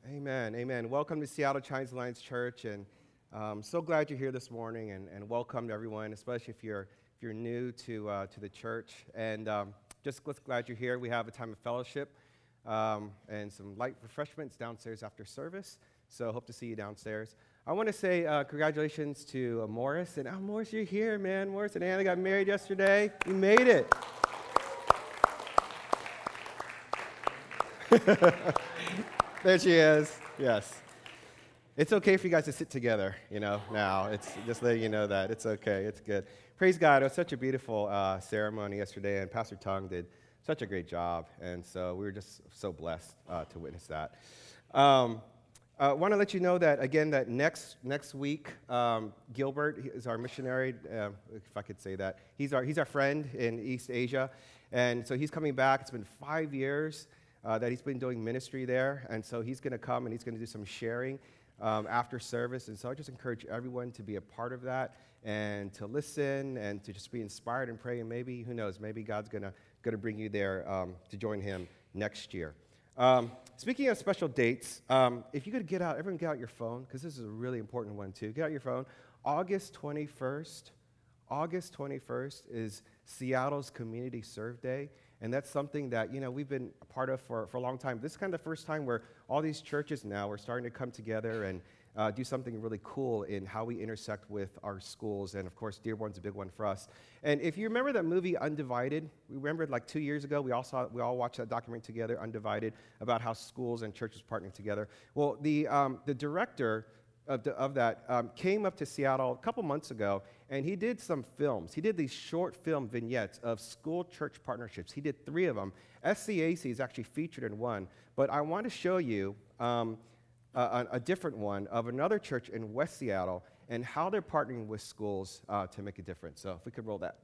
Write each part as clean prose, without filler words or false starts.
Amen. Amen. Welcome to Seattle Chinese Alliance Church, and so glad you're here this morning. And welcome to everyone, especially if you're new to the church. And just glad you're here. We have a time of fellowship and some light refreshments downstairs after service. So hope to see you downstairs. I want to say congratulations to Morris. And Morris, you're here, man. Morris and Anna got married yesterday. You made it. There she is. Yes. It's okay for you guys to sit together, now. It's just letting you know that. It's okay. It's good. Praise God. It was such a beautiful ceremony yesterday, and Pastor Tong did such a great job. And so we were just so blessed to witness that. I want to let you know that, again, that next week, Gilbert is our missionary, if I could say that. He's our friend in East Asia. And so he's coming back. It's been 5 years that he's been doing ministry there, and so he's going to come and he's going to do some sharing after service. And so I just encourage everyone to be a part of that and to listen and to just be inspired and pray. And maybe, who knows, maybe God's going to bring you there to join him next year. Speaking of special dates, if you could everyone get out your phone, because this is a really important one too. Get out your phone. August 21st is Seattle's Community Serve Day. And that's something that, we've been a part of for a long time. This is kind of the first time where all these churches now are starting to come together and do something really cool in how we intersect with our schools. And, of course, Dearborn's a big one for us. And if you remember that movie Undivided, we remember like 2 years ago, we all watched that documentary together, Undivided, about how schools and churches partnering together. Well, the director of that came up to Seattle a couple months ago, and he did some films. He did these short film vignettes of school-church partnerships. He did 3 of them. SCAC is actually featured in one, but I want to show you a different one of another church in West Seattle and how they're partnering with schools to make a difference. So if we could roll that.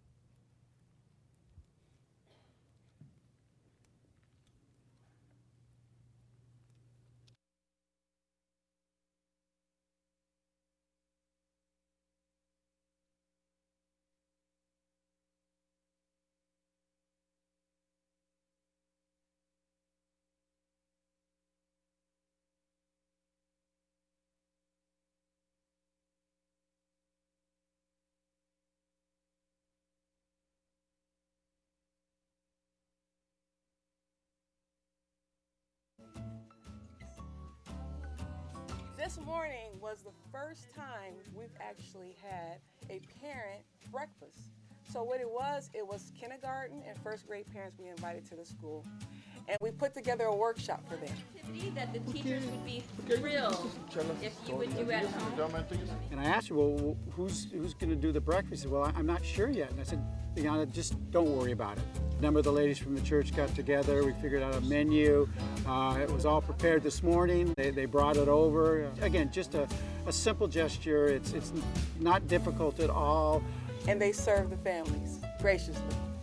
This morning was the first time we've actually had a parent breakfast. So what it was kindergarten and first grade parents we invited to the school. And we put together a workshop for them. Activity that the teachers would be thrilled if you would do at home. And I asked her, well, who's going to do the breakfast? She said, well, I'm not sure yet. And I said, just don't worry about it. A number of the ladies from the church got together. We figured out a menu. It was all prepared this morning. They brought it over. Again, just a simple gesture. It's not difficult at all. And they serve the families graciously.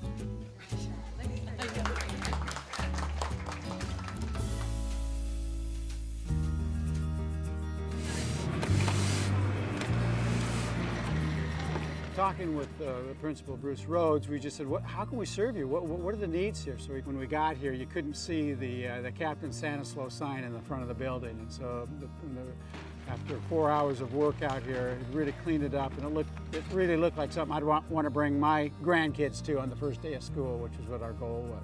Talking with the principal, Bruce Rhodes, we just said, how can we serve you? What are the needs here? So when we got here, you couldn't see the Captain Stanislaw sign in the front of the building. And so after 4 hours of work out here, it really cleaned it up, and it really looked like something I'd want to bring my grandkids to on the first day of school, which is what our goal was.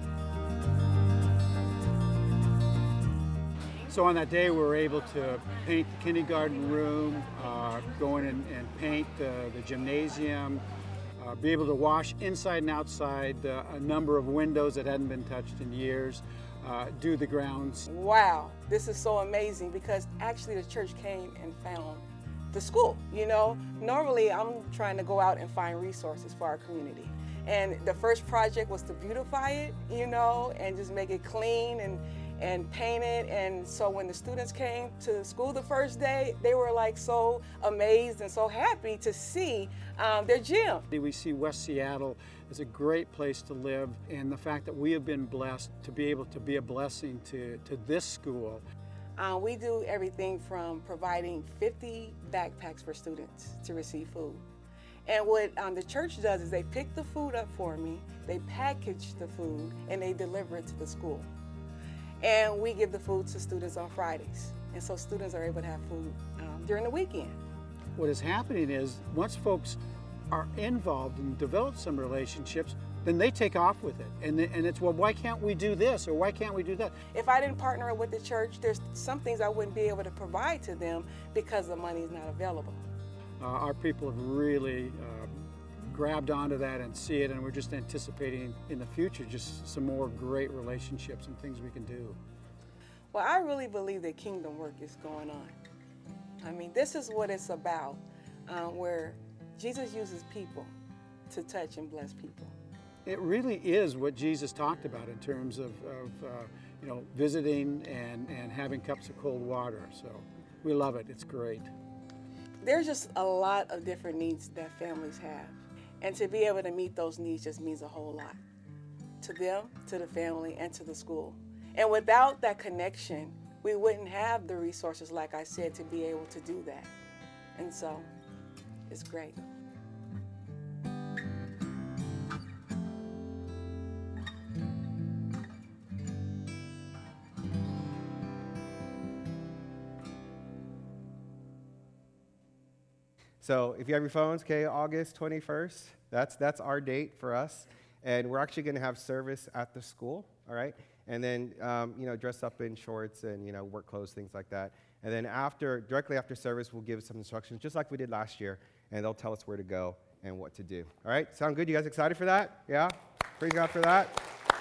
So on that day, we were able to paint the kindergarten room, go in and paint the gymnasium, be able to wash inside and outside a number of windows that hadn't been touched in years, do the grounds. Wow, this is so amazing because actually the church came and found the school. Normally I'm trying to go out and find resources for our community. And the first project was to beautify it, and just make it clean and paint it. And so when the students came to school the first day, they were like so amazed and so happy to see their gym. We see West Seattle as a great place to live, and the fact that we have been blessed to be able to be a blessing to this school. We do everything from providing 50 backpacks for students to receive food. And what the church does is they pick the food up for me, they package the food, and they deliver it to the school. And we give the food to students on Fridays. And so students are able to have food during the weekend. What is happening is once folks are involved and develop some relationships, then they take off with it. And it's, well, why can't we do this or why can't we do that? If I didn't partner with the church, there's some things I wouldn't be able to provide to them because the money is not available. Our people have really grabbed onto that and see it, and we're just anticipating in the future just some more great relationships and things we can do. Well, I really believe that kingdom work is going on. I mean, this is what it's about, where Jesus uses people to touch and bless people. It really is what Jesus talked about in terms of visiting and having cups of cold water. So we love it. It's great. There's just a lot of different needs that families have. And to be able to meet those needs just means a whole lot to them, to the family, and to the school. And without that connection, we wouldn't have the resources, like I said, to be able to do that. And so it's great. So if you have your phones, okay, August 21st, that's our date for us. And we're actually going to have service at the school, all right? And then, dress up in shorts and, work clothes, things like that. And then directly after service, we'll give some instructions, just like we did last year, and they'll tell us where to go and what to do. All right? Sound good? You guys excited for that? Yeah? Praise God for that.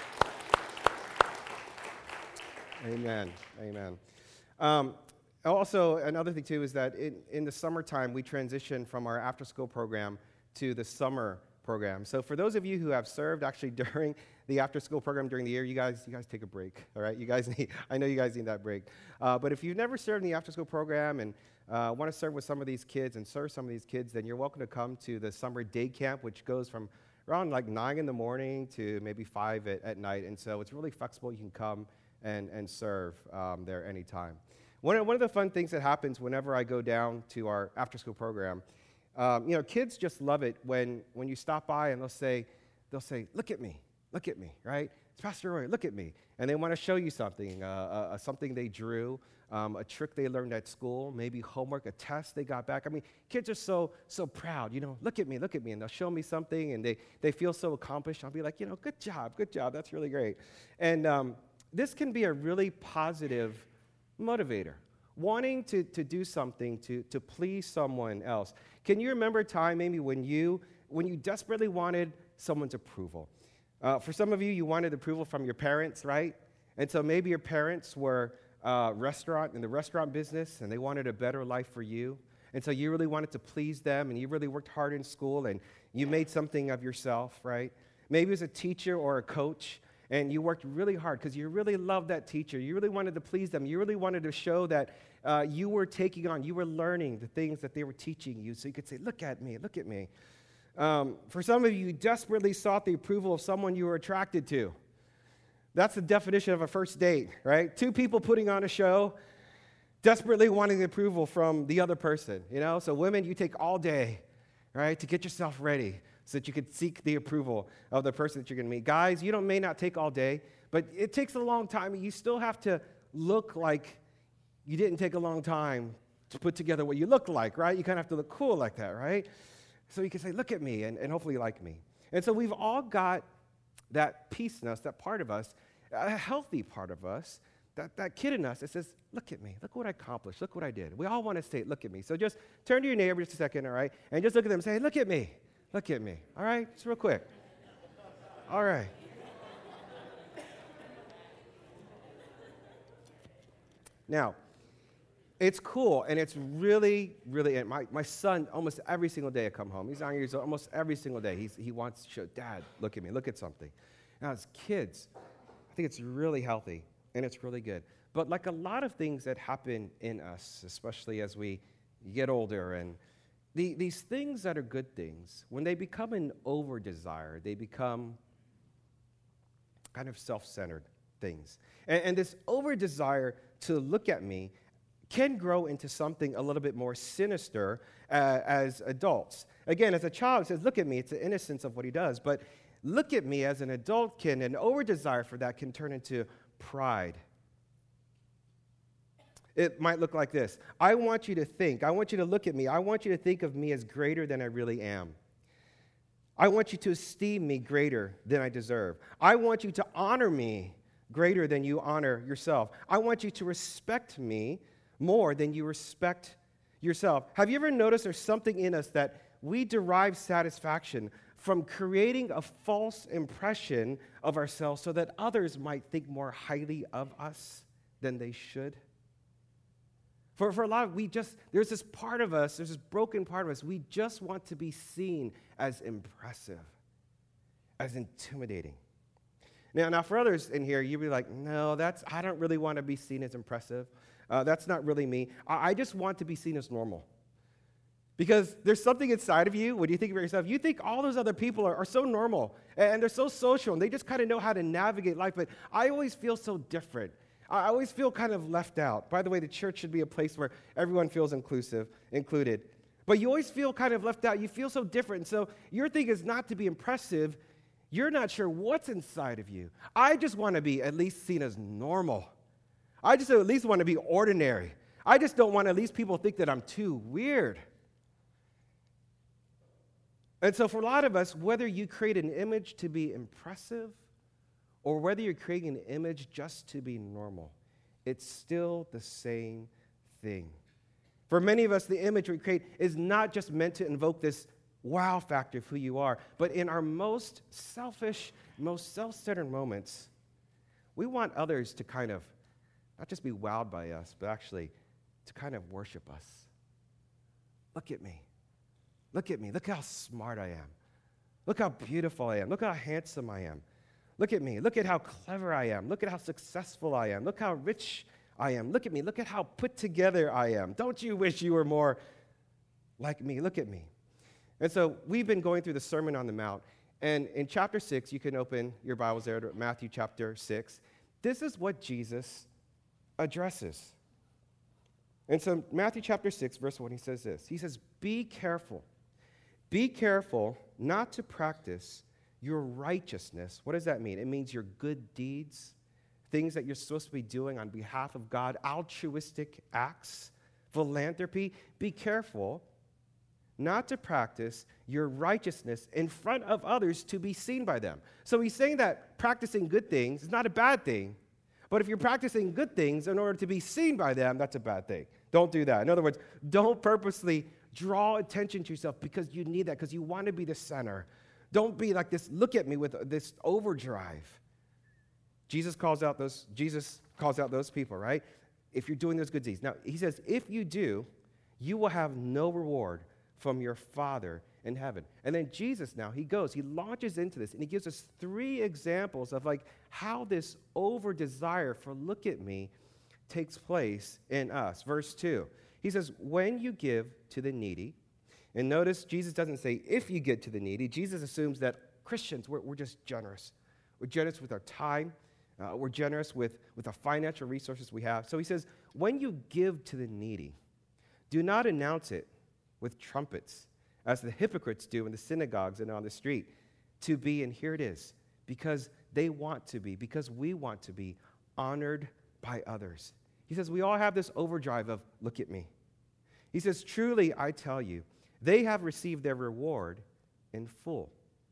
Amen. Amen. Also, another thing, too, is that in the summertime, we transition from our after-school program to the summer program. So for those of you who have served actually during the after-school program during the year, you guys take a break, all right? I know you guys need that break. But if you've never served in the after-school program and want to serve with some of these kids and serve some of these kids, then you're welcome to come to the summer day camp, which goes from around like 9 in the morning to maybe 5 at night. And so it's really flexible. You can come and serve there anytime. One of the fun things that happens whenever I go down to our after-school program, kids just love it when you stop by and they'll say, look at me, right? It's Pastor Roy, look at me. And they want to show you something, something they drew, a trick they learned at school, maybe homework, a test they got back. I mean, kids are so proud, look at me. And they'll show me something and they feel so accomplished. I'll be like, good job, that's really great. And this can be a really positive motivator, wanting to do something to please someone else. Can you remember a time maybe when you desperately wanted someone's approval? For some of you, you wanted approval from your parents, right? And so maybe your parents were in the restaurant business, and they wanted a better life for you. And so you really wanted to please them, and you really worked hard in school, and you made something of yourself, right? Maybe it was a teacher or a coach, and you worked really hard because you really loved that teacher. You really wanted to please them. You really wanted to show that you were you were learning the things that they were teaching you. So you could say, look at me. For some of you desperately sought the approval of someone you were attracted to. That's the definition of a first date, right? Two people putting on a show, desperately wanting the approval from the other person, So women, you take all day, right, to get yourself ready, so that you could seek the approval of the person that you're going to meet. Guys, may not take all day, but it takes a long time. You still have to look like you didn't take a long time to put together what you look like, right? You kind of have to look cool like that, right? So you can say, look at me, and hopefully you like me. And so we've all got that piece in us, that part of us, a healthy part of us, that kid in us that says, look at me, look what I accomplished, look what I did. We all want to say, look at me. So just turn to your neighbor just a second, all right? And just look at them and say, look at me. Look at me, all right? Just real quick. All right. Now, it's cool, and it's really, really, and my son, almost every single day I come home, he's 9 years old, almost every single day, he wants to show, Dad, look at me, look at something. Now, as kids, I think it's really healthy, and it's really good. But like a lot of things that happen in us, especially as we get older, and these things that are good things, when they become an over-desire, they become kind of self-centered things. And this over-desire to look at me can grow into something a little bit more sinister as adults. Again, as a child, it says, look at me. It's the innocence of what he does. But look at me as an adult an over-desire for that can turn into pride It might look like this. I want you to look at me. I want you to think of me as greater than I really am. I want you to esteem me greater than I deserve. I want you to honor me greater than you honor yourself. I want you to respect me more than you respect yourself. Have you ever noticed there's something in us that we derive satisfaction from creating a false impression of ourselves so that others might think more highly of us than they should? For a lot of, there's this part of us, there's this broken part of us, we just want to be seen as impressive, as intimidating. Now for others in here, you'd be like, no, I don't really want to be seen as impressive. That's not really me. I just want to be seen as normal. Because there's something inside of you, when you think about yourself, you think all those other people are so normal, and they're so social, and they just kind of know how to navigate life, but I always feel so different. I always feel kind of left out. By the way, the church should be a place where everyone feels included. But you always feel kind of left out. You feel so different. And so your thing is not to be impressive. You're not sure what's inside of you. I just want to be at least seen as normal. I just at least want to be ordinary. I just don't want at least people think that I'm too weird. And so for a lot of us, whether you create an image to be impressive or whether you're creating an image just to be normal, it's still the same thing. For many of us, the image we create is not just meant to invoke this wow factor of who you are, but in our most selfish, most self-centered moments, we want others to kind of not just be wowed by us, but actually to kind of worship us. Look at me. Look at me. Look how smart I am. Look how beautiful I am. Look how handsome I am. Look at me. Look at how clever I am. Look at how successful I am. Look how rich I am. Look at me. Look at how put together I am. Don't you wish you were more like me? Look at me. And so we've been going through the Sermon on the Mount. And in chapter 6, you can open your Bibles there to Matthew chapter 6. This is what Jesus addresses. And so Matthew chapter 6, verse 1, he says this. He says, be careful not to practice your righteousness. What does that mean? It means your good deeds, things that you're supposed to be doing on behalf of God, altruistic acts, philanthropy. Be careful not to practice your righteousness in front of others to be seen by them. So he's saying that practicing good things is not a bad thing, but if you're practicing good things in order to be seen by them, that's a bad thing. Don't do that. In other words, don't purposely draw attention to yourself because you need that, because you want to be the center. Don't be like this, look at me with this overdrive. Jesus calls out those people, right? If you're doing those good deeds. Now, he says, if you do, you will have no reward from your Father in heaven. And then Jesus now, he launches into this, and he gives us 3 examples of like how this over desire for look at me takes place in us. Verse 2, he says, when you give to the needy, and notice Jesus doesn't say if you give to the needy. Jesus assumes that Christians, we're just generous. We're generous with our time. We're generous with the financial resources we have. So he says, when you give to the needy, do not announce it with trumpets, as the hypocrites do in the synagogues and on the street, to be, and here it is, because they want to be, because we want to be honored by others. He says, we all have this overdrive of, look at me. He says, truly, I tell you, they have received their reward in full.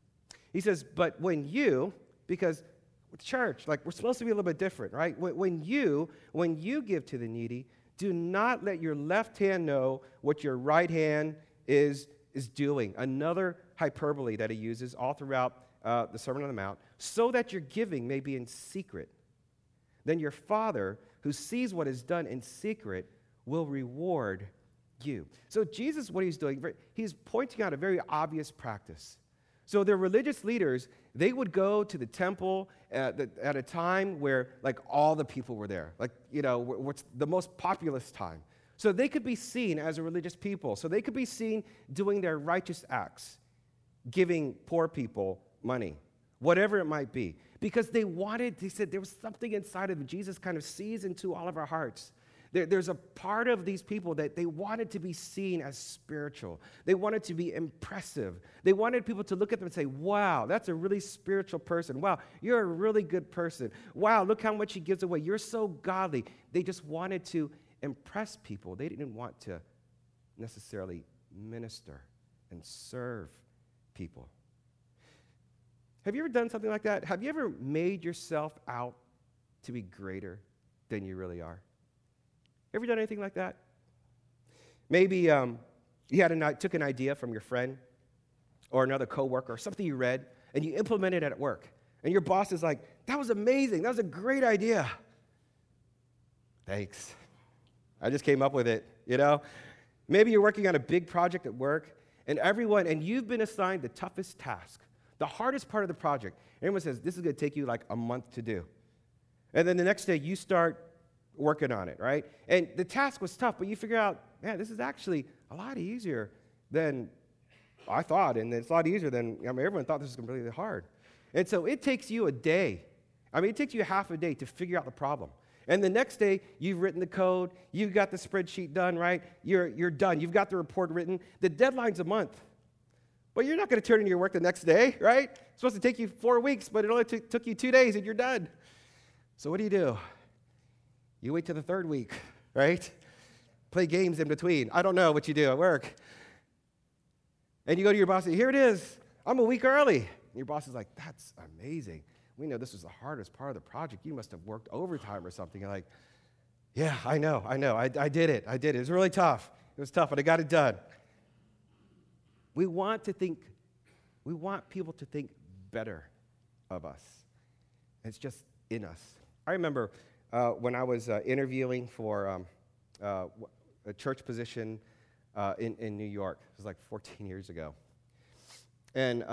He says, but when you, because with church, like we're supposed to be a little bit different, right? When you give to the needy, do not let your left hand know what your right hand is doing. Another hyperbole that he uses all throughout the Sermon on the Mount, so that your giving may be in secret. Then your Father, who sees what is done in secret, will reward you. So Jesus, what he's doing, he's pointing out a very obvious practice. So the religious leaders, they would go to the temple at a time where like all the people were there, like, what's the most populous time. So they could be seen as a religious people. So they could be seen doing their righteous acts, giving poor people money, whatever it might be. Because they said there was something inside of them. Jesus kind of sees into all of our hearts. There's a part of these people that they wanted to be seen as spiritual. They wanted to be impressive. They wanted people to look at them and say, wow, that's a really spiritual person. Wow, you're a really good person. Wow, look how much he gives away. You're so godly. They just wanted to impress people. They didn't want to necessarily minister and serve people. Have you ever done something like that? Have you ever made yourself out to be greater than you really are? Ever done anything like that? Maybe you took an idea from your friend or another coworker or something you read, and you implemented it at work. And your boss is like, that was amazing. That was a great idea. Thanks. I just came up with it, you know? Maybe you're working on a big project at work, and you've been assigned the toughest task, the hardest part of the project. Everyone says, this is going to take you like a month to do. And then the next day, you start working on it, right? And the task was tough, but you figure out, man, this is actually a lot easier than I thought, and it's a lot easier than, everyone thought this was completely hard. And so it takes you a day. It takes you half a day to figure out the problem. And the next day, you've written the code, you've got the spreadsheet done, right? You're done. You've got the report written. The deadline's a month. But you're not going to turn in your work the next day, right? It's supposed to take you 4 weeks, but it only took you 2 days, and you're done. So what do? You wait till the third week, right? Play games in between. I don't know what you do at work. And you go to your boss and say, here it is. I'm a week early. And your boss is like, that's amazing. We know this was the hardest part of the project. You must have worked overtime or something. You're like, yeah, I know. I did it. It was really tough. It was tough, but I got it done. We want people to think better of us. It's just in us. I remember when I was interviewing for a church position in New York. It was like 14 years ago. And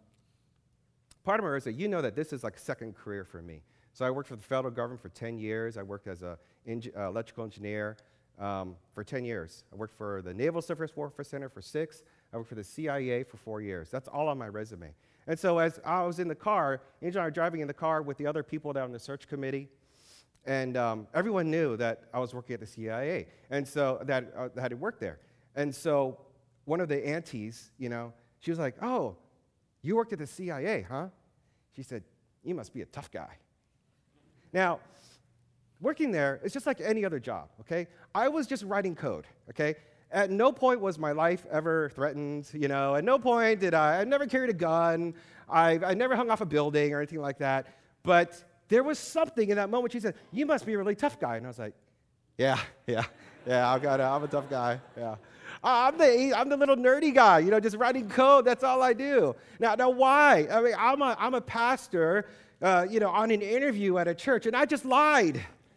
part of my resume, you know that this is like second career for me. So I worked for the federal government for 10 years. I worked as an electrical engineer for 10 years. I worked for the Naval Surface Warfare Center for 6. I worked for the CIA for 4 years. That's all on my resume. And so as I was in the car, Angel and I were driving in the car with the other people down in the search committee, and everyone knew that I was working at the CIA, and so that I had worked there. And so one of the aunties, she was like, oh, you worked at the CIA, huh? She said, you must be a tough guy. Now, working there is just like any other job, okay? I was just writing code, okay? At no point was my life ever threatened, At no point did I never carried a gun. I never hung off a building or anything like that. But there was something in that moment. She said, you must be a really tough guy. And I was like, yeah, I'm a tough guy, yeah. I'm the little nerdy guy, just writing code. That's all I do. Now why? I'm a pastor, on an interview at a church, and I just lied.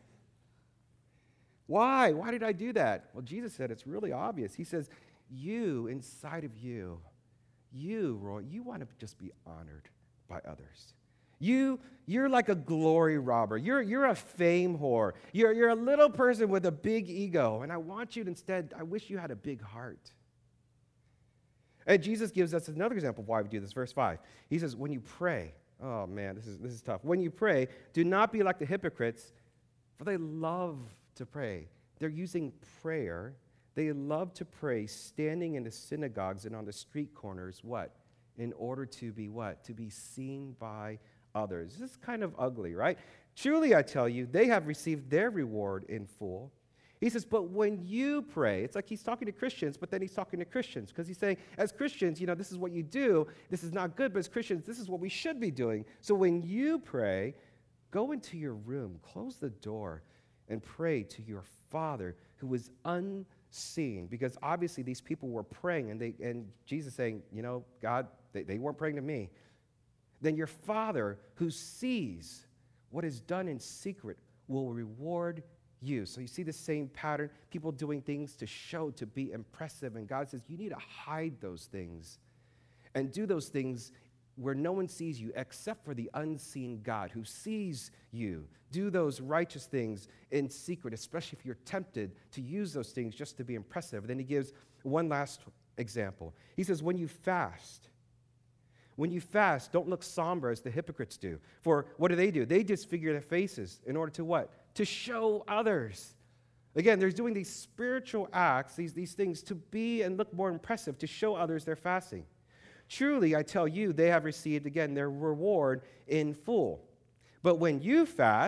Why? Why did I do that? Well, Jesus said it's really obvious. He says, you, inside of you, Roy, you want to just be honored by others. You're like a glory robber. You're a fame whore. You're a little person with a big ego, and I want you to instead, I wish you had a big heart. And Jesus gives us another example of why we do this. Verse 5. He says, when you pray, oh man, this is tough. When you pray, do not be like the hypocrites, for they love to pray. They're using prayer. They love to pray standing in the synagogues and on the street corners, what? In order to be what? To be seen by others. This is kind of ugly, right? Truly, I tell you, they have received their reward in full. He says, but when you pray, it's like he's talking to Christians, but then he's talking to Christians because he's saying, as Christians, this is what you do. This is not good, but as Christians, this is what we should be doing. So when you pray, go into your room, close the door, and pray to your Father who is unseen. Because obviously these people were praying, and Jesus saying, God, they weren't praying to me. Then your Father who sees what is done in secret will reward you. So you see the same pattern, people doing things to show, to be impressive. And God says, you need to hide those things and do those things where no one sees you except for the unseen God who sees you. Do those righteous things in secret, especially if you're tempted to use those things just to be impressive. And then he gives one last example. He says, when you fast, don't look somber as the hypocrites do. For what do? They disfigure their faces in order to what? To show others. Again, they're doing these spiritual acts, these things to be and look more impressive, to show others they're fasting. Truly, I tell you, they have received, again, their reward in full. But when you fast,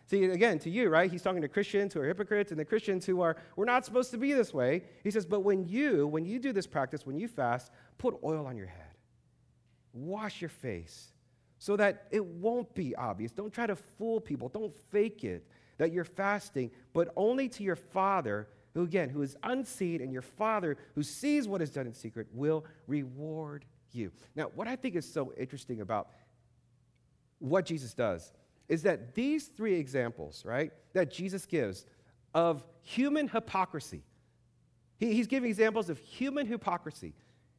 See, again, to you, right? He's talking to Christians who are hypocrites and the Christians who are, we're not supposed to be this way. He says, but when you do this practice, when you fast, put oil on your head. Wash your face so that it won't be obvious. Don't try to fool people. Don't fake it that you're fasting, but only to your Father who, again, who is unseen, and your Father who sees what is done in secret will reward you. Now, what I think is so interesting about what Jesus does is that these three examples, right, that Jesus gives of human hypocrisy, he's giving examples of human hypocrisy.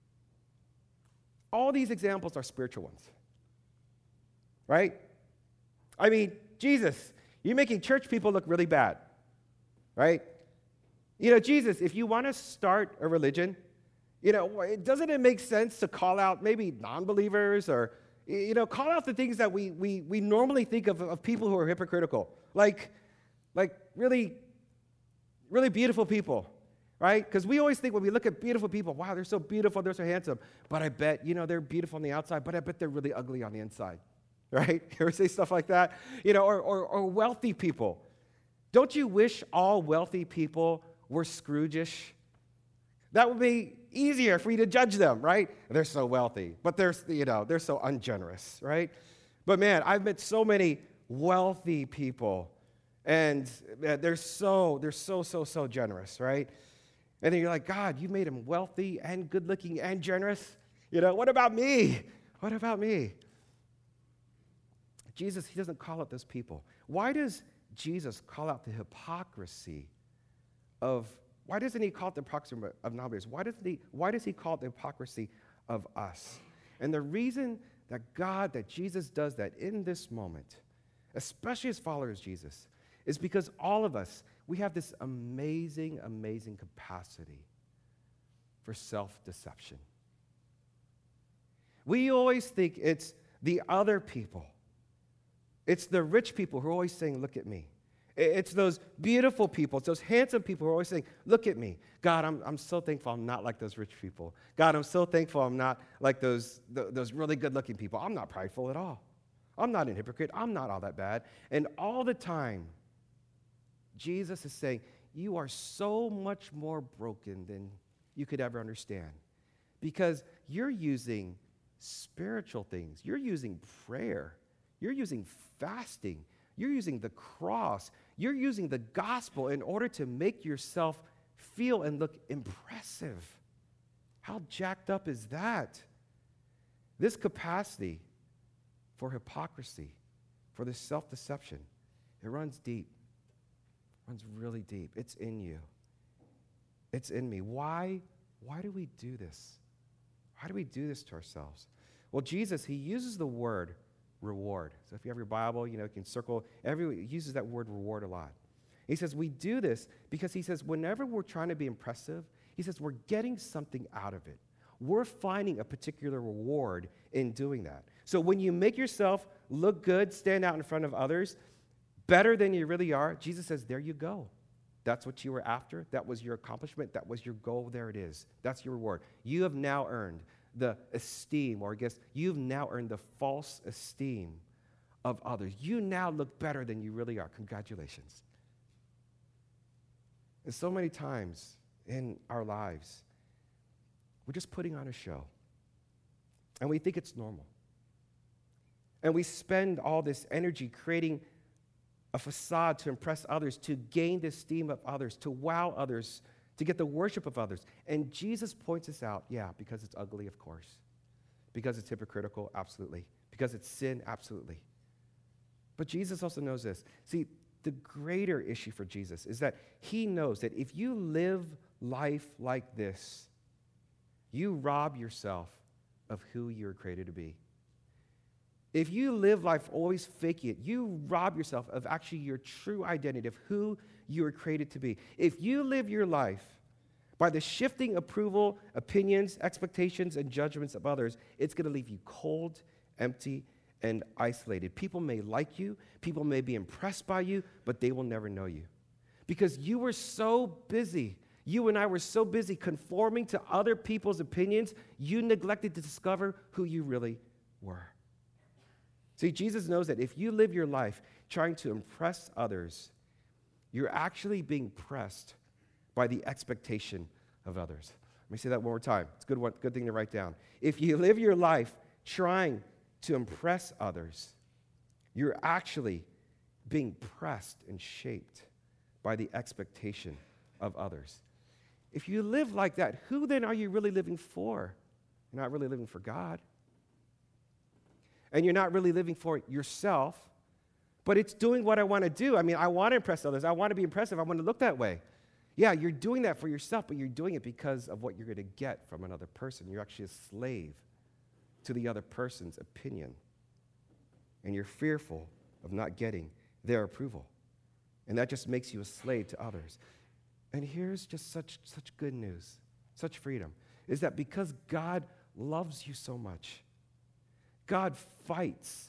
All these examples are spiritual ones, right? I mean, Jesus, you're making church people look really bad, right? You know, Jesus, if you want to start a religion, you know, doesn't it make sense to call out maybe non-believers or, you know, call out the things that we normally think of people who are hypocritical, like really, really beautiful people, right? Because we always think when we look at beautiful people, wow, they're so beautiful, they're so handsome, but I bet, you know, they're beautiful on the outside, but I bet they're really ugly on the inside, right? You ever say stuff like that? You know, or wealthy people. Don't you wish all wealthy people were Scrooge-ish? That would be easier for you to judge them, right? They're so wealthy, but they're so ungenerous, right? But man, I've met so many wealthy people, and they're so generous, right? And then you're like, God, you made him wealthy and good-looking and generous. You know, what about me? What about me? Jesus, he doesn't call out those people. Why does Jesus call out the hypocrisy of, why doesn't he call it the hypocrisy of non-believers? Why does he call it the hypocrisy of us? And the reason that Jesus does that in this moment, especially as followers of Jesus, is because all of us, we have this amazing, amazing capacity for self-deception. We always think it's the other people. It's the rich people who are always saying, look at me. It's those beautiful people. It's those handsome people who are always saying, look at me. God, I'm so thankful I'm not like those rich people. God, I'm so thankful I'm not like those really good-looking people. I'm not prideful at all. I'm not a hypocrite. I'm not all that bad. And all the time, Jesus is saying, you are so much more broken than you could ever understand because you're using spiritual things. You're using prayer. You're using fasting. You're using the cross. You're using the gospel in order to make yourself feel and look impressive. How jacked up is that? This capacity for hypocrisy, for this self-deception, it runs deep. It runs really deep. It's in you. It's in me. Why do we do this? Why do we do this to ourselves? Well, Jesus, he uses the word reward. So if you have your Bible, you can circle. He uses that word reward a lot. He says we do this because he says whenever we're trying to be impressive, he says we're getting something out of it. We're finding a particular reward in doing that. So when you make yourself look good, stand out in front of others, better than you really are, Jesus says, there you go. That's what you were after. That was your accomplishment. That was your goal. There it is. That's your reward. You have now earned the esteem, or I guess you've now earned the false esteem of others. You now look better than you really are. Congratulations. And so many times in our lives, we're just putting on a show. And we think it's normal. And we spend all this energy creating a facade to impress others, to gain the esteem of others, to wow others, to get the worship of others. And Jesus points us out, because it's ugly, of course. Because it's hypocritical, absolutely. Because it's sin, absolutely. But Jesus also knows this. See, the greater issue for Jesus is that he knows that if you live life like this, you rob yourself of who you're created to be. If you live life always faking it, you rob yourself of actually your true identity of who you were created to be. If you live your life by the shifting approval, opinions, expectations, and judgments of others, it's going to leave you cold, empty, and isolated. People may like you, people may be impressed by you, but they will never know you. Because you were so busy, you and I were so busy conforming to other people's opinions, you neglected to discover who you really were. See, Jesus knows that if you live your life trying to impress others, you're actually being pressed by the expectation of others. Let me say that one more time. It's a good thing to write down. If you live your life trying to impress others, you're actually being pressed and shaped by the expectation of others. If you live like that, who then are you really living for? You're not really living for God. And you're not really living for yourself, but it's doing what I want to do. I mean, I want to impress others. I want to be impressive. I want to look that way. Yeah, you're doing that for yourself, but you're doing it because of what you're going to get from another person. You're actually a slave to the other person's opinion. And you're fearful of not getting their approval. And that just makes you a slave to others. And here's just such good news, such freedom, is that because God loves you so much, God fights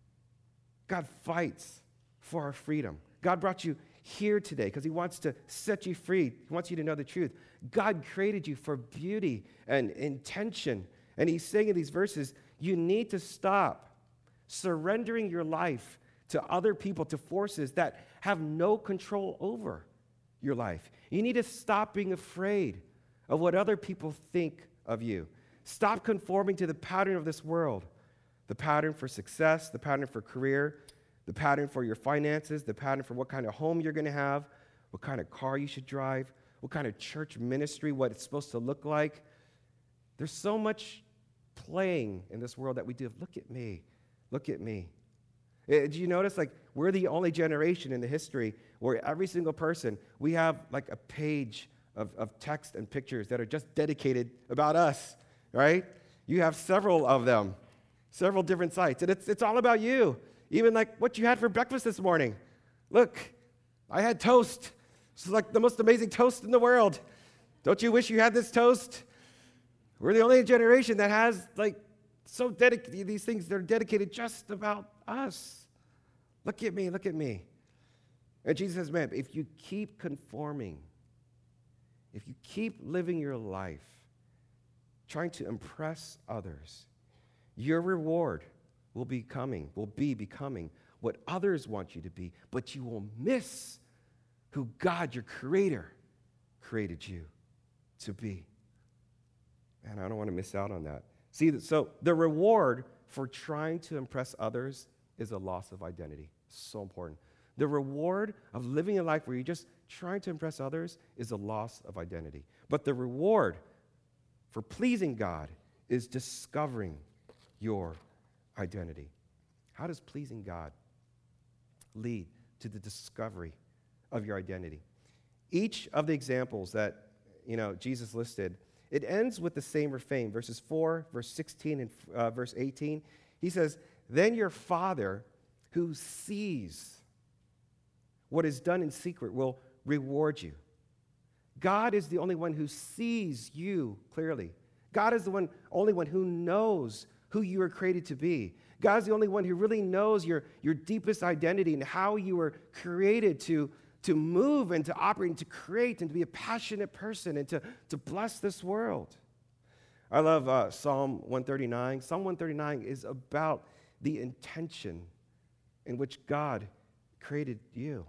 for our freedom. God brought you here today because he wants to set you free. He wants you to know the truth. God created you for beauty and intention. And he's saying in these verses, you need to stop surrendering your life to other people, to forces that have no control over your life. You need to stop being afraid of what other people think of you. Stop conforming to the pattern of this world, the pattern for success, the pattern for career, the pattern for your finances, the pattern for what kind of home you're going to have, what kind of car you should drive, what kind of church ministry, what it's supposed to look like. There's so much playing in this world that we do. Look at me. Look at me. Do you notice, like, we're the only generation in the history where every single person, we have like a page of text and pictures that are just dedicated about us, right? You have several of them, several different sites, and it's all about you. Even like what you had for breakfast this morning. Look, I had toast. This is like the most amazing toast in the world. Don't you wish you had this toast? We're the only generation that has like so dedicated, these things that are dedicated just about us. Look at me, look at me. And Jesus says, man, if you keep conforming, if you keep living your life trying to impress others, your reward will be becoming what others want you to be, but you will miss who God, your creator, created you to be. And I don't want to miss out on that. See, so the reward for trying to impress others is a loss of identity. So important. The reward of living a life where you're just trying to impress others is a loss of identity. But the reward for pleasing God is discovering your identity. How does pleasing God lead to the discovery of your identity? Each of the examples that Jesus listed, it ends with the same refrain. Verses 4, verse 16, and verse 18. He says, then your Father who sees what is done in secret will reward you. God is the only one who sees you clearly. God is the only one who knows who you were created to be. God is the only one who really knows your deepest identity and how you were created to move and to operate and to create and to be a passionate person and to bless this world. I love Psalm 139. Psalm 139 is about the intention in which God created you.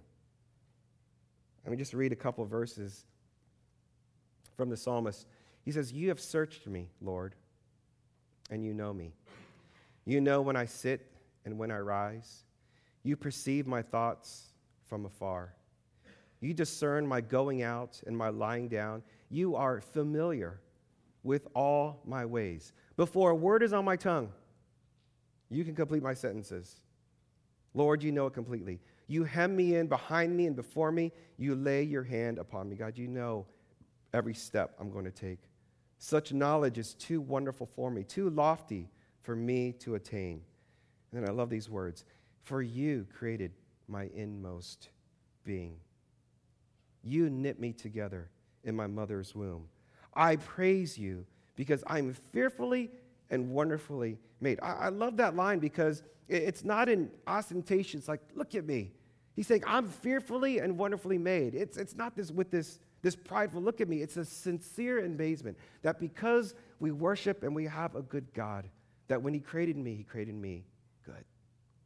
Let me just read a couple of verses from the psalmist. He says, you have searched me, Lord, and you know me. You know when I sit and when I rise. You perceive my thoughts from afar. You discern my going out and my lying down. You are familiar with all my ways. Before a word is on my tongue, you can complete my sentences. Lord, you know it completely. You hem me in behind me and before me. You lay your hand upon me. God, you know every step I'm going to take. Such knowledge is too wonderful for me, too lofty for me to attain. And then I love these words. For you created my inmost being. You knit me together in my mother's womb. I praise you because I'm fearfully and wonderfully made. I love that line because it's not an ostentation. It's like, look at me. He's saying, I'm fearfully and wonderfully made. It's not this prideful look at me. It's a sincere amazement that because we worship and we have a good God, that when he created me good.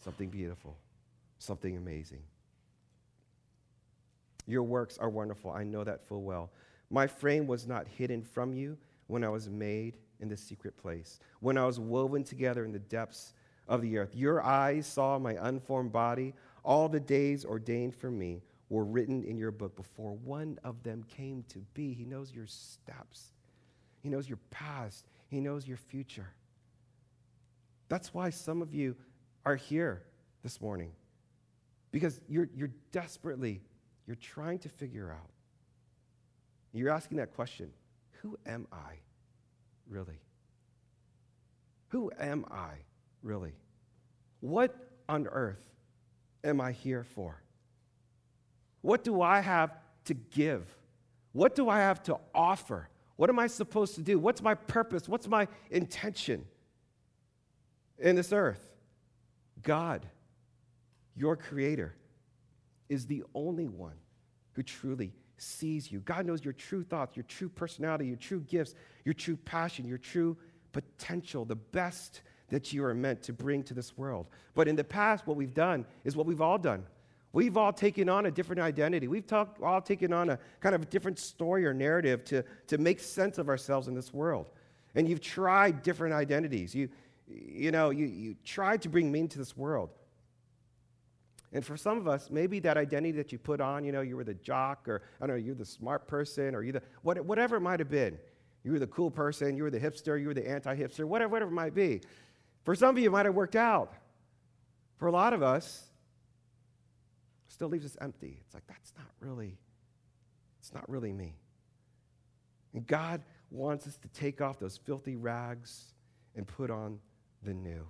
something beautiful, something amazing. Your works are wonderful. I know that full well. My frame was not hidden from you when I was made in the secret place, when I was woven together in the depths of the earth. Your eyes saw my unformed body. All the days ordained for me were written in your book before one of them came to be. He knows your steps. He knows your past. He knows your future. That's why some of you are here this morning, because you're desperately, you're trying to figure out. You're asking that question, who am I really? Who am I really? What on earth am I here for? What do I have to give? What do I have to offer? What am I supposed to do? What's my purpose? What's my intention in this earth? God, your creator, is the only one who truly sees you. God knows your true thoughts, your true personality, your true gifts, your true passion, your true potential, the best that you are meant to bring to this world. But in the past, what we've done is what we've all done. We've all taken on a different identity. We've all taken on a kind of a different story or narrative to make sense of ourselves in this world. And you've tried different identities. You tried to bring meaning to this world. And for some of us, maybe that identity that you put on, you were the jock, or I don't know, you're the smart person, or whatever it might have been. You were the cool person, you were the hipster, you were the anti-hipster, whatever it might be. For some of you, it might have worked out. For a lot of us, it still leaves us empty. It's like, it's not really me. And God wants us to take off those filthy rags and put on the new.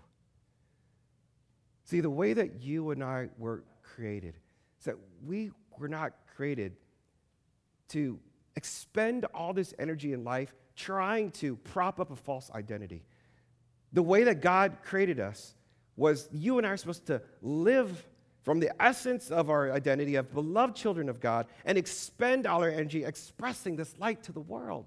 See, the way that you and I were created is that we were not created to expend all this energy in life trying to prop up a false identity. The way that God created us was you and I are supposed to live from the essence of our identity of beloved children of God and expend all our energy expressing this light to the world.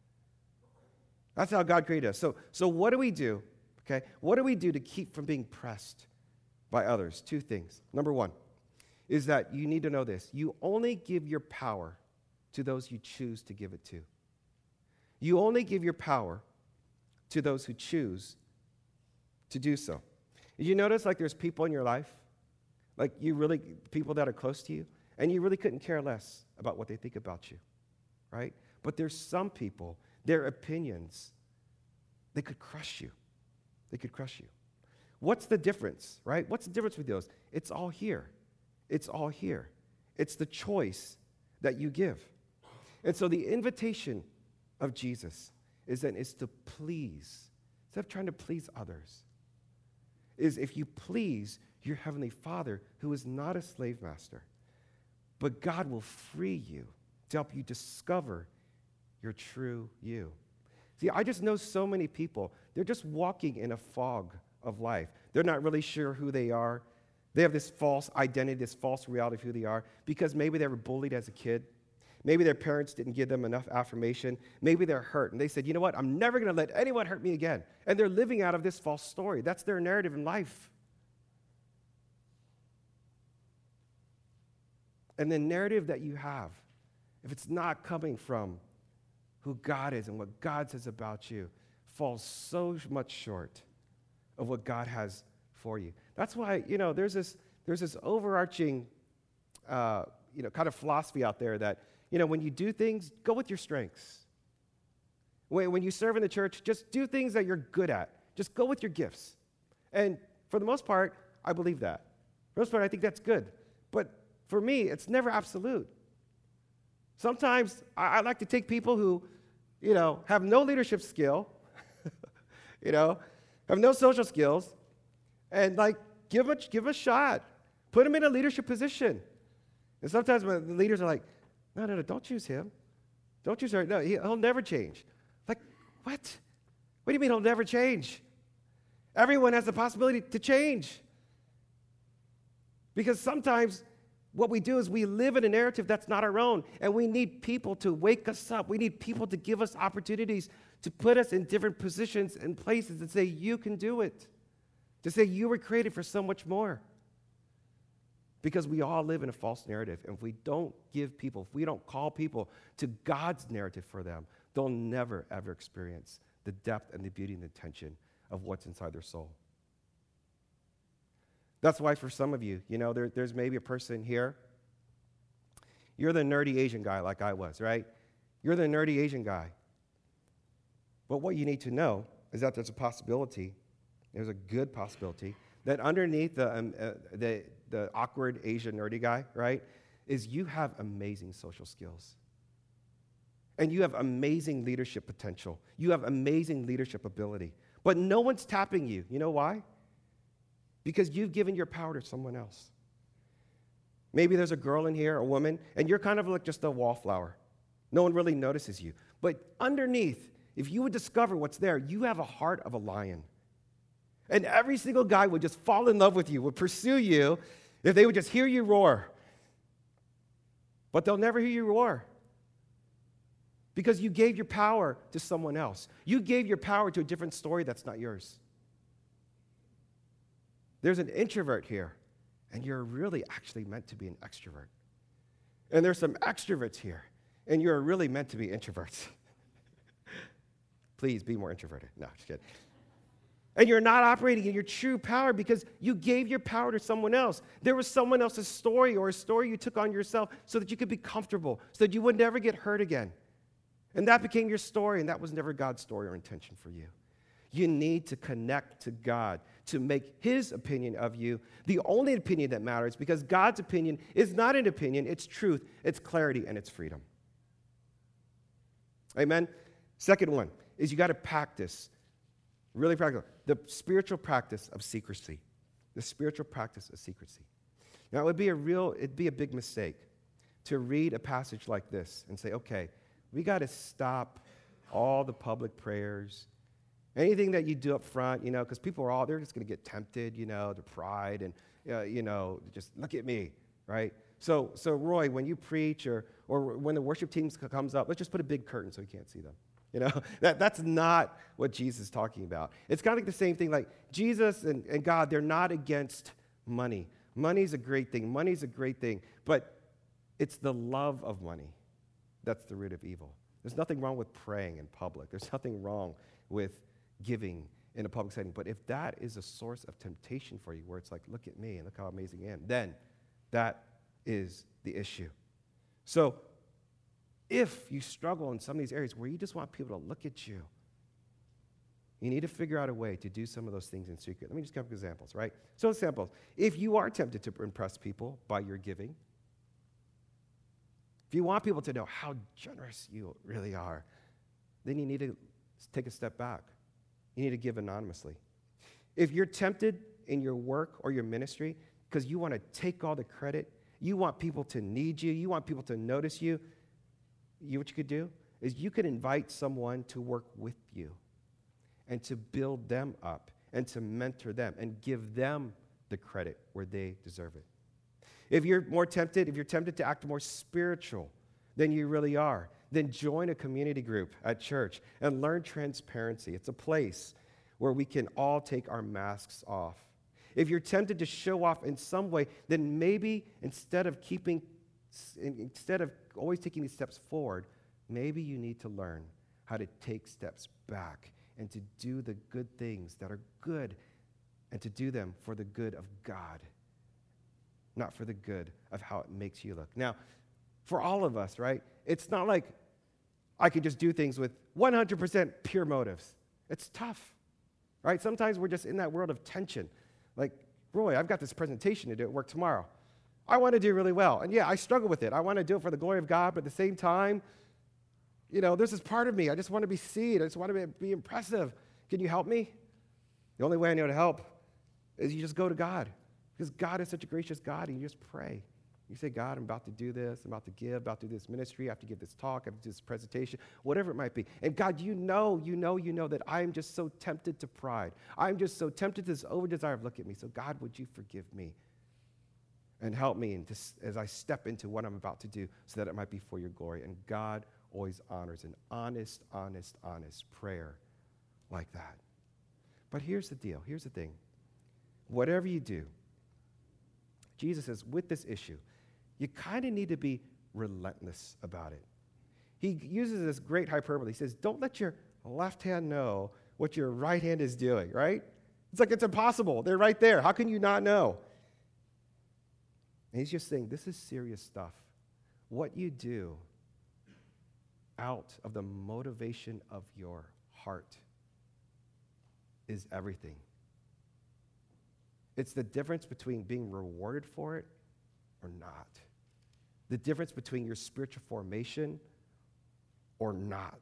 That's how God created us. So what do we do? Okay, what do we do to keep from being pressed by others? Two things. Number one is that you need to know this. You only give your power to those you choose to give it to. You only give your power to those who choose to do so. Did you notice there's people in your life, people that are close to you, and you really couldn't care less about what they think about you, right? But there's some people, their opinions, they could crush you. They could crush you. What's the difference, right? What's the difference with those? It's all here. It's all here. It's the choice that you give. And so the invitation of Jesus is to please, instead of trying to please others, is if you please your heavenly Father, who is not a slave master, but God will free you to help you discover your true you. See, I just know so many people, they're just walking in a fog of life. They're not really sure who they are. They have this false identity, this false reality of who they are, because maybe they were bullied as a kid. Maybe their parents didn't give them enough affirmation. Maybe they're hurt, and they said, you know what, I'm never going to let anyone hurt me again. And they're living out of this false story. That's their narrative in life. And the narrative that you have, if it's not coming from who God is and what God says about you, falls so much short of what God has for you. That's why, there's this overarching, kind of philosophy out there that, when you do things, go with your strengths. When you serve in the church, just do things that you're good at. Just go with your gifts. And for the most part, I believe that. For the most part, I think that's good. But for me, it's never absolute. Sometimes I like to take people who, have no leadership skill, have no social skills, and give a shot. Put them in a leadership position. And sometimes when the leaders are like, no, don't choose him. Don't choose her. No, he'll never change. Like, what? What do you mean he'll never change? Everyone has the possibility to change. Because sometimes what we do is we live in a narrative that's not our own, and we need people to wake us up. We need people to give us opportunities to put us in different positions and places and say, you can do it. To say you were created for so much more. Because we all live in a false narrative. And if we don't give people, if we don't call people to God's narrative for them, they'll never, ever experience the depth and the beauty and the tension of what's inside their soul. That's why for some of you, there's maybe a person here. You're the nerdy Asian guy like I was, right? You're the nerdy Asian guy. But what you need to know is that there's a good possibility, that underneath the awkward Asian nerdy guy, right, is you have amazing social skills. And you have amazing leadership potential. You have amazing leadership ability. But no one's tapping you. You know why? Because you've given your power to someone else. Maybe there's a girl in here, a woman, and you're kind of like just a wallflower. No one really notices you. But underneath, if you would discover what's there, you have a heart of a lion. And every single guy would just fall in love with you, would pursue you, if they would just hear you roar. But they'll never hear you roar. Because you gave your power to someone else. You gave your power to a different story that's not yours. There's an introvert here, and you're really actually meant to be an extrovert. And there's some extroverts here, and you're really meant to be introverts. Please be more introverted. No, just kidding. And you're not operating in your true power because you gave your power to someone else. There was someone else's story or a story you took on yourself so that you could be comfortable, so that you would never get hurt again. And that became your story, and that was never God's story or intention for you. You need to connect to God to make His opinion of you the only opinion that matters, because God's opinion is not an opinion, it's truth, it's clarity, and it's freedom. Amen? Second one is you got to practice, really practical, the spiritual practice of secrecy. The spiritual practice of secrecy. Now, it'd be a big mistake to read a passage like this and say, okay, we got to stop all the public prayers, anything that you do up front, because people they're just going to get tempted, to pride and, just look at me, right? So Roy, when you preach or when the worship team comes up, let's just put a big curtain so you can't see them. That's not what Jesus is talking about. It's kind of like the same thing, like Jesus and God, they're not against money. Money's a great thing, but it's the love of money that's the root of evil. There's nothing wrong with praying in public. There's nothing wrong with giving in a public setting. But if that is a source of temptation for you, where it's like, look at me and look how amazing I am, then that is the issue. So if you struggle in some of these areas where you just want people to look at you, you need to figure out a way to do some of those things in secret. Let me just give examples, right? So examples. If you are tempted to impress people by your giving, if you want people to know how generous you really are, then you need to take a step back. You need to give anonymously. If you're tempted in your work or your ministry because you want to take all the credit, you want people to need you, you want people to notice you, what you could do is you could invite someone to work with you and to build them up and to mentor them and give them the credit where they deserve it. If you're tempted to act more spiritual than you really are, then join a community group at church and learn transparency. It's a place where we can all take our masks off. If you're tempted to show off in some way, then maybe instead of always taking these steps forward, maybe you need to learn how to take steps back and to do the good things that are good and to do them for the good of God, not for the good of how it makes you look. Now, for all of us, right, it's not like I can just do things with 100% pure motives. It's tough, right? Sometimes we're just in that world of tension. Like, Roy, I've got this presentation to do at work tomorrow. I want to do really well. And yeah, I struggle with it. I want to do it for the glory of God, but at the same time, there's this part of me. I just want to be seen. I just want to be impressive. Can you help me? The only way I know to help is you just go to God. Because God is such a gracious God, and you just pray. You say, God, I'm about to do this. I'm about to give, about to do this ministry. I have to give this talk. I have to do this presentation, whatever it might be. And God, you know that I am just so tempted to pride. I'm just so tempted to this over-desire of look at me. So God, would you forgive me and help me as I step into what I'm about to do so that it might be for your glory. And God always honors an honest prayer like that. But here's the deal. Here's the thing. whatever you do, Jesus says, with this issue, you kind of need to be relentless about it. He uses this great hyperbole. He says, don't let your left hand know what your right hand is doing, right? It's like it's impossible. They're right there. How can you not know? And he's just saying, this is serious stuff. What you do out of the motivation of your heart is everything. It's the difference between being rewarded for it or not. The difference between your spiritual formation or not.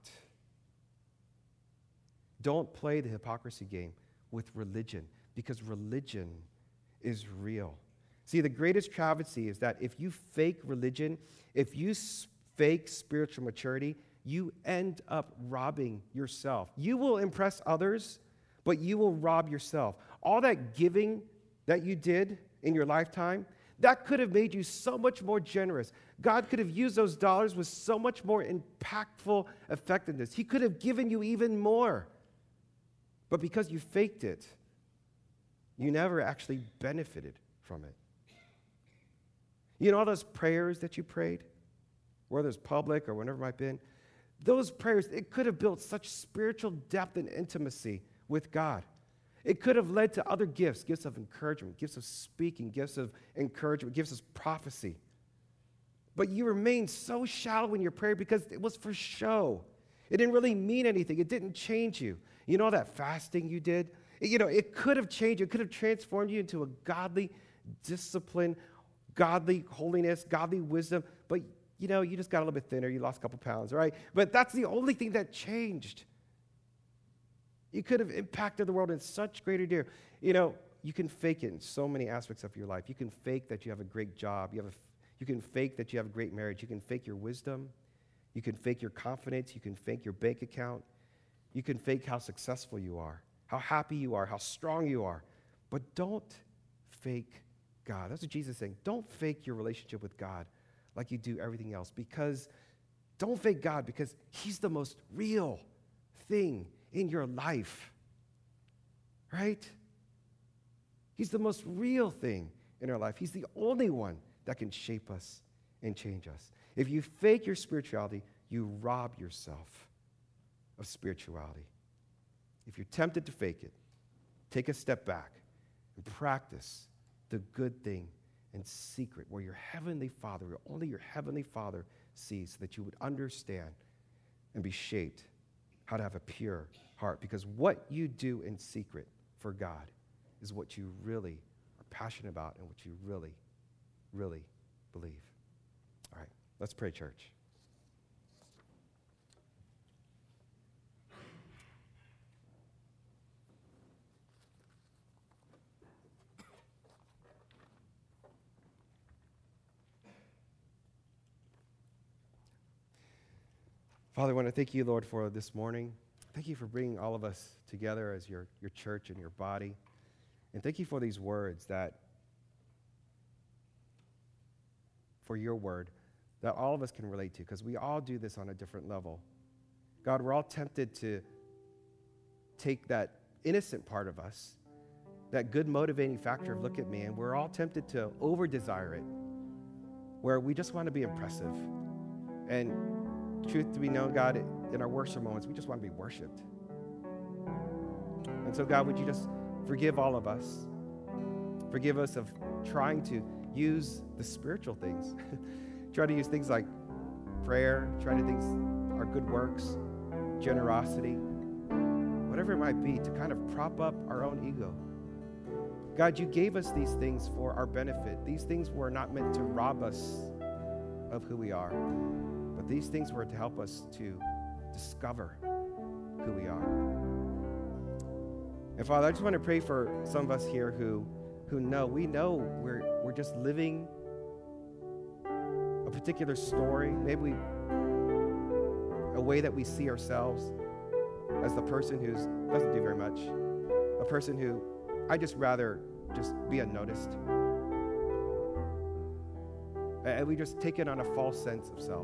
Don't play the hypocrisy game with religion, because religion is real. See, the greatest travesty is that if you fake religion, if you fake spiritual maturity, you end up robbing yourself. You will impress others, but you will rob yourself. All that giving that you did in your lifetime, that could have made you so much more generous. God could have used those dollars with so much more impactful effectiveness. He could have given you even more. But because you faked it, you never actually benefited from it. You know all those prayers that you prayed, whether it's public or whenever it might have been, those prayers, it could have built such spiritual depth and intimacy with God. It could have led to other gifts, gifts of encouragement, gifts of speaking, gifts of encouragement, gifts of prophecy. But you remained so shallow in your prayer because it was for show. It didn't really mean anything. It didn't change you. You know that fasting you did? It could have changed you. It could have transformed you into a godly discipline, godly holiness, godly wisdom. But, you just got a little bit thinner. You lost a couple pounds, right? But that's the only thing that changed. You could have impacted the world in such greater degree. You can fake it in so many aspects of your life. You can fake that you have a great job. You can fake that you have a great marriage. You can fake your wisdom. You can fake your confidence. You can fake your bank account. You can fake how successful you are, how happy you are, how strong you are. But don't fake God. That's what Jesus is saying. Don't fake your relationship with God like you do everything else. Don't fake God because he's the most real thing in your life, right? He's the most real thing in our life. He's the only one that can shape us and change us. If you fake your spirituality, you rob yourself of spirituality. If you're tempted to fake it, take a step back and practice the good thing in secret where your heavenly Father, where only your heavenly Father sees, so that you would understand and be shaped how to have a pure heart. Because what you do in secret for God is what you really are passionate about and what you really, really believe. All right, let's pray, church. Father, I want to thank you, Lord, for this morning. Thank you for bringing all of us together as your church and your body. And thank you for these words for your word, that all of us can relate to, because we all do this on a different level. God, we're all tempted to take that innocent part of us, that good motivating factor of look at me, and we're all tempted to over-desire it, where we just want to be impressive. And truth to be known, God, in our worship moments, we just want to be worshiped. And so, God, would you just forgive all of us? Forgive us of trying to use the spiritual things. Try to use things like prayer, try to things, our good works, generosity, whatever it might be, to kind of prop up our own ego. God, you gave us these things for our benefit. These things were not meant to rob us of who we are, but these things were to help us to discover who we are. And Father, I just want to pray for some of us here who know we're just living a particular story, maybe a way that we see ourselves as the person who doesn't do very much, a person who I just rather just be unnoticed. And we just take it on a false sense of self.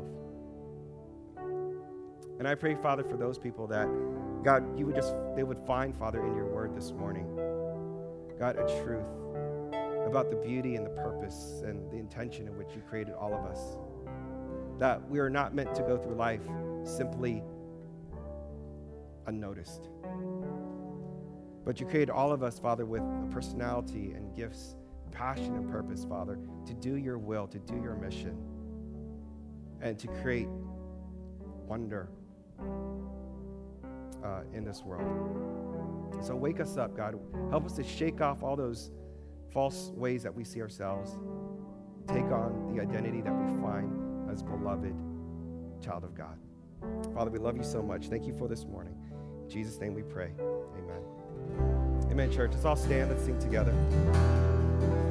And I pray, Father, for those people that, God, they would find, Father, in your word this morning, God, a truth about the beauty and the purpose and the intention in which you created all of us. That we are not meant to go through life simply unnoticed. But you created all of us, Father, with a personality and gifts, passion and purpose, Father, to do your will, to do your mission, and to create wonder in this world. So wake us up, God. Help us to shake off all those false ways that we see ourselves, take on the identity that we find as beloved child of God. Father, we love you so much. Thank you for this morning. In Jesus' name we pray. Amen. Amen, church. Let's all stand. Let's sing together.